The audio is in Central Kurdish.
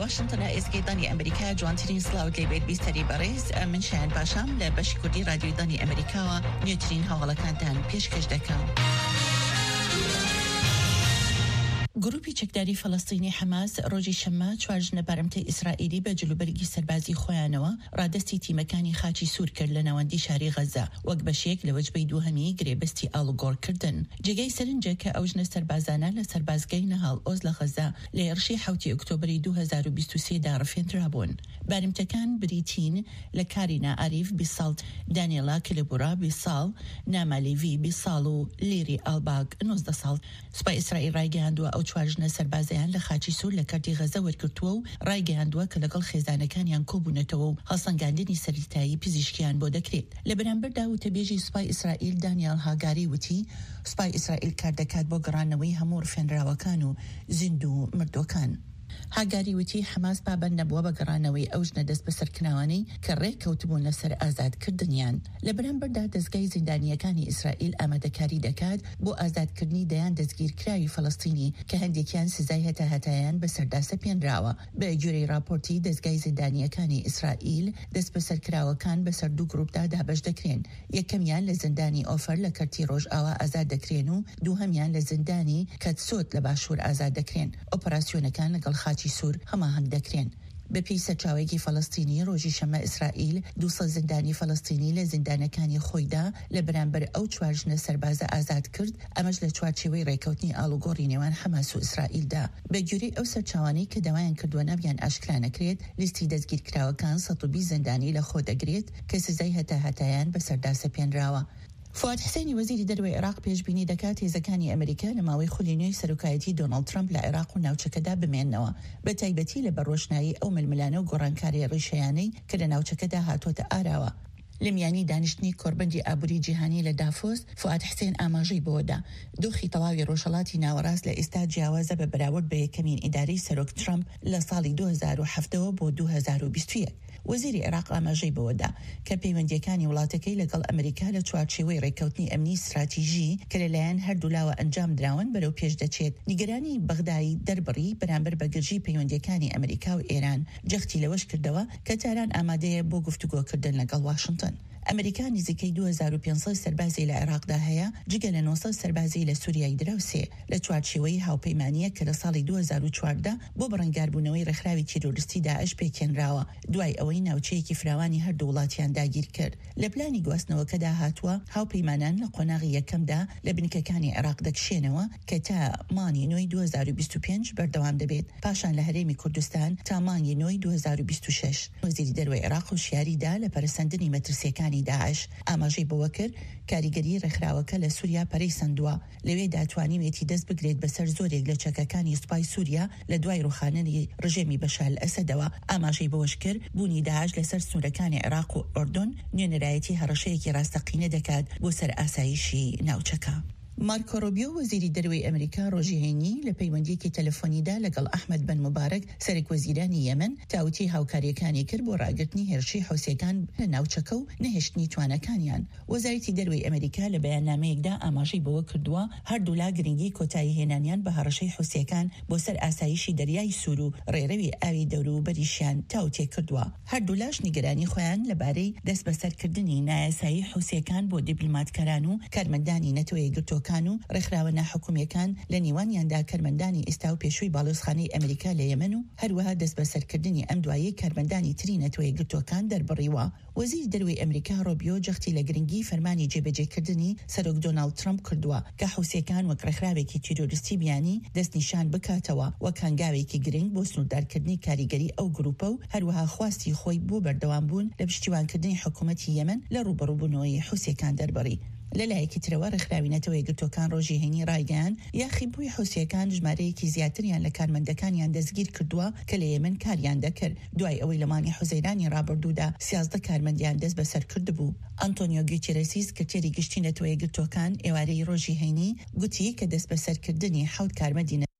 واشنطن ئێسکەی ئەمریکا جوانترین سلااوت لێبێت بیستەری بەڕێز من شایان باشام لە بەشی کوردی رادیۆی دانی ئەمریکاوە نوێترین هەواڵەکانتان پێشکەش دەکەم. گروپی چەکداری فەڵەستینی حەماس ڕۆژی شەممە 4 ژنە بارەمتەی ئیسرائیلی بە جلوبەرگی سەربازی خۆیانەوە ڕادستی تیمەکانی خاچی سوور کرد لە ناوەندی شاری غەزا وەک بەشێک لە وەجبەی دووهەمی گرێبەستی ئاڵوگۆڕکردن. جێگەی سەرنجە کە ئەو ژنە سەربازانە لە سەربازگەی نەهاڵ ئۆز لە غەزا لە ێڕشی 7 ئۆکتۆبری 2023 دا ڕفێنرابوون. بارمتەکان بریتین لە کارینا ئاریف 20 ساڵ، دانیێلا کلبورا 20 ساڵ، نامالیڤی 20 ساڵ و لیری ئالباگ 19 ساڵ. سوپای ئیسرائیل ڕایگەیاندووە ئەو 4 ژنە سەربازیان لە خاچی سوور لە کەرتی غەزە وەرگرتووە و ڕایگەیاندووە کە لەگەڵ خێزانەکانیان کۆبوونەتەوە و هەڵسەنگاندنی سەرەتایی پزیشکیان بۆ دەکرێت. لە بەرامبەردا وتەبێژی سوپای ئیسرائیل دانیال هاگاری وتی سوپای ئیسرائیل کار دەکات بۆ گەڕانەوەی هەموو ڕفێنراوەکان و زیند و مردوەکان. هاگاری وتی حەماس پابەند نەبووە بە گەڕانەوەی ئەو ژنە دەست بە سەرکردنەوەی کە ڕێککەوتبوون لەسەر ئازادکردنیان. لە بەرامبەردا دەستگای زیندانیەکانی ئیسرائیل ئامادەکاری دەکات بۆ ئازادکردنی دەیان دەستگیرکراوی فەڵەستینی کە هەندێکیان سزای هەتاهەتایان بەسەردا سەپێنراوە. بە گوێرەی راپۆرتی دەستگای زیندانیەکانی ئیسرائیل دەست بە سەرکراوەکان بەسەر 2 گروپدا دابەش دەکرێن. یەکەمیان لە زیندانی ئۆفەر لە کەرتی ڕۆژئاوا ئازاد دەکرێن و دووهەمیان لە زیندانی کەتسۆت لە باشوور ئازاد دەکرێن. ئۆپەراسیۆنەکان لەگەڵ خاچی سوور هەماهەنگ دەکرێن. بەپی سەرچاوێکی فەڵەستینی ڕۆژی شەممە ئیسرائیل 200 زیندانی فەڵەستینی لە زیندانەکانی خۆیدا لە بەرامبەر ئەو 4 ژنە سەربازە ئازاد کرد، ئەمەش لە چوارچێوەی ڕێکەوتنی ئاڵوگۆڕی نێوان حەماس و ئیسرائیلدا. بەگوێرەی ئەو سەرچاوانەی کە داوایان کردووە نەبیان ئاشکرا نەکرێت، لیستی دەستگیرکراوەکان 120 زیندانی لە خۆ دەگرێت کە سزای هەتاهەتایان بەسەردا سەپێنراوە. فواد حسینی وەزیری دەروی عێراق پێشبینی دەکات هێزەکانی ئەمریکا لە ماوەی خولی نوێی سەرۆکایەتی دۆناڵد ترامپ لە عێراق و ناوچەکەدا بمێننەوە، بە تایبەتی لە بەڕۆشنایی ئەو ململانە و گۆڕانکاری ڕیشەیانەی کە لە ناوچەکەدا هاتوۆتە ئاراوە. لە میانی دانیشتنی کۆربەندی ئابووری جیهانی لە دافۆس، فواد حسین ئاماژەی بۆدا دۆخی تەواوی ڕۆژهەڵاتی ناوەڕاست لە ئێستا جیاوازە بە بەراورد بە یەکەمین ئیدارەی سەرۆک ترامپ لە ساڵی 2007 بۆ 2021. وەزیری عێراق ئاماژەی بەوەدا کە پەیوەندیەکانی وڵاتەکەی لەگەڵ ئەمریکا لە چوارچێوەی ڕێکەوتنی ئەمنی استراتیژی کە لەلایەن هەردوو لاوە ئەنجام دراون بەرەو پێش دەچێت. نیگەرانی بەغدایی دەربڕی بەرامبەر بە گرژی پەیوەندیەکانی ئەمریکا و ئێران جەختی لەوەش کردەوە کە تاران ئامادەیە بۆ گفتوگۆکردن لەگەڵ واشنگتن. ئەمریکا نزیکەی 2500 سەربازی لە عێراقدا هەیە، جگە لە 900 سەربازی لە سووریای دراوسێ لە چوارچێوەی هاوپەیمانیە کە لە ساڵی 2014 بۆ بەڕەنگاربوونەوەی ڕێکخراوی تیرۆریستی داعش پێکێنراوە، دوای ئەوەی ناوچەیەکی فراوانی هەردوو وڵاتیان داگیر کرد. لە پلانی گواستنەوەکەدا هاتووە هاوپەیمانان لە قۆناغی یەکەمدا لە بنکەکانی عێراق دەکشێنەوە کە تا مانگی نۆی 2025 بەردەوام دەبێت، پاشان لە هەرێمی کوردستان تا مانگی نۆی 2026. وەزیری دەروی عێراق وشیاریدا لە پەرسەندنی مەترسیەکان داعش ئاماژەی بەوە کرد کاریگەری ڕێکخراوەکە لە سووریا پەرەی سندووە، لەوێ داتوانیوێتی دەست بگرێت بەسەر زۆرێک لە چەکەکانی سوپای سووریا لە دوای ڕوخانەی ڕژێمی بەشار ئەسەدەوە. ئاماژەی بەوەش کرد بوونی داعش لەسەر سنوورەکانی عێراق و ئۆردن نوێنەرایەتی هەڕەشەیەکی ڕاستەقینە دەکات بۆ سەر ئاسایشی ناوچەکە. مارکۆ ڕۆبیۆ وەزیری دەروی ئەمریکا ڕۆژی هەینی لە پەیوەندیەکی تەلەفۆنیدا لەگەڵ ئەحمەد بن مبارەک سەرۆک وەزیرانی یەمەن تاوتی هاوکاریەکانی کرد بۆ ڕاگررتنی هێرشی حوسیەکان لە ناوچەکە و نەهێشتنی توانەکانیان. وەزارەتی دەروی ئەمریکا لە بەیاننامەیەکدا ئاماژەی بەوە کردووە هەردوو لا گرنگی کۆتایی هێنانیان بە هەڕەشەی حوسیەکان بۆ سەر ئاسایشی دەریای سوور و ڕێڕەوی ئاوی دەوروبەریشیان تاوتێ کردووە. هەردوو لاش نیگەرانی خۆیان لەبارەی دەست بەسەرکردنی نایاسایی حوسیەکان بۆ دیپلۆماتکاران و کارمەندانی نەتۆی یەکگرتووەکان و ڕێکخراوە ناحکومیەکان لە نیوانیاندا کارمەندانی ئێستا و پێشووی باڵۆزخانەی ئەمریکا لە یەمەن و هەروەها دەست بەسەرکردنی ئەم دوایە کارمەندانی تری نەتۆی یەکگرتووەکان دەربڕیوە. وەزیری دەروی ئەمریکا ڕۆبیۆ جەختی لە گرنگی فەرمانی جێبەجێکردنی سەرۆک دۆناڵد ترامپ کردووە کە حوسیەکان وەک ڕێکخراوێکی تیرۆریستی بیانی دەستنیشان بکاتەوە وەک هەنگاوێکی گرنگ بۆ سنووردارکردنی کاریگەری ئەو گروپە و هەروەها خواستی خۆی بۆ بەردەوام بوون لە پشتیوانکردنی حکوومەتی یەمەن لە ڕوبەڕووبوونەوەی حوسیەکان دەربڕی. لەلایەکی ترەوە ڕێکخراوی نەتەوە یەکگرتووەکان ڕۆژی هەینی ڕایگەیاند یاخیبووی حوسیەکان ژمارەیەکی زیاتریان لە کارمەندەکانیان دەستگیر کردووە کە لە یەمەن کاریان دەکرد، دوای ئەوەی لە مانگی حوزەیرانی ڕابردوودا 13 کارمەندیان دەست بەسەر کردبوو. ئەنتۆنیۆ گوتێرەسی سکرتێری گشتی نەتەوە یەکگرتووەکان ئێوارەی ڕۆژی هەینی گوتی کە دەست بەسەرکردنی 7 کارمەندی